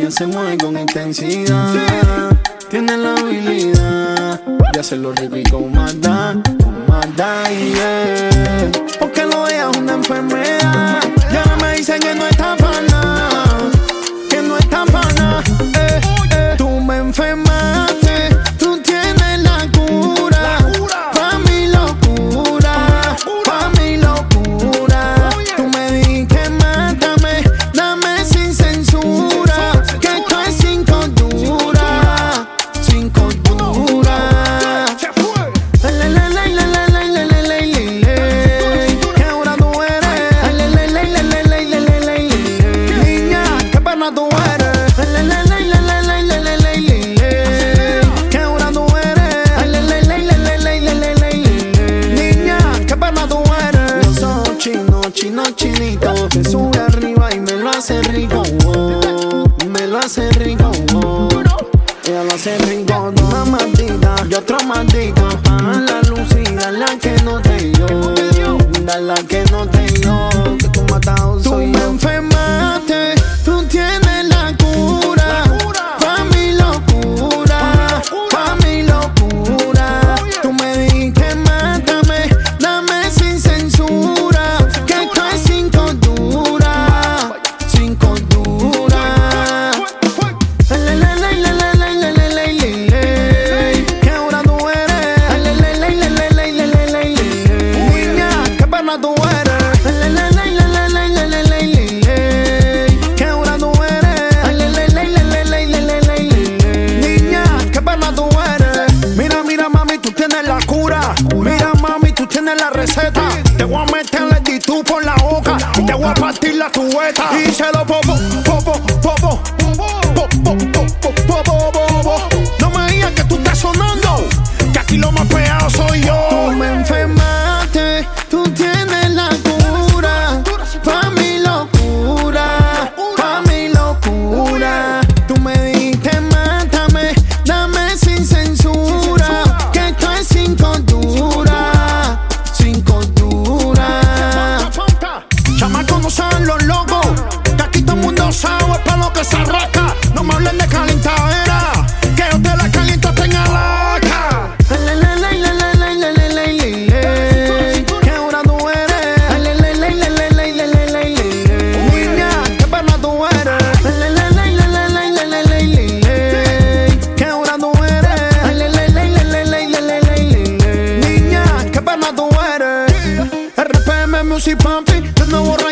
ella se mueve con intensidad. Tiene la habilidad de hacerlo rico y con maldad, yeah. Porque lo de ella es una enfermedad. Y ahora me dicen que no está para nada, que no está para nada. Tú me enfermaste, tú tienes la cura. Pa' mi locura, pa' mi locura. Tú me dijiste mátame, dame sin censura, que esto es sin cordura, sin cordura. ¿Qué hora tú eres? Niña, qué pena tú eres. ¿Qué hora tú eres? Niña, qué pena tú eres. Los ojos chinos, chinitos. Se sube arriba y me lo hace rico, me lo hace rico, ella lo hace rico. Una maldita y otro maldito. La lucida, la que no te dio, la que no te dio, que tú matado soy yo. Tú me enfermaste, tú tienes la cura. Pa' mi locura, pa' mi locura. Tú me dijiste mátame, dame sin censura, que esto es sin cordura, sin cordura. ¿Qué hora tú eres? Niña, qué pena tú eres. ¿Qué hora tú eres? Niña, qué pena tú eres. Mira, mira mami, tú tienes la cura. Mira mami, tú tienes la receta. Te voy a meter el actitud por la boca y te voy a partir la cubeta. Y se lo popo, popo, popo, popo, popo, popo, popo. No me digas que tú estás sonando, que aquí lo más pegado soy yo. Tú me enfermaste, tú tienes la cura. Pa' mi locura, pa' mi locura. Tú me dijiste mátame, dame sin censura, que esto es sin cordura, sin cordura. Chamacos no saben los locos, que aquí todo el mundo sabe pa' lo que se arranca. No me hablen de calentadera, que yo te la caliento hasta en Alaska. ¿Qué hora tú eres? Niña, qué pena tú eres. ¿Qué hora tú eres? Niña, qué pena tú eres. RPM Music Papi, de nuevo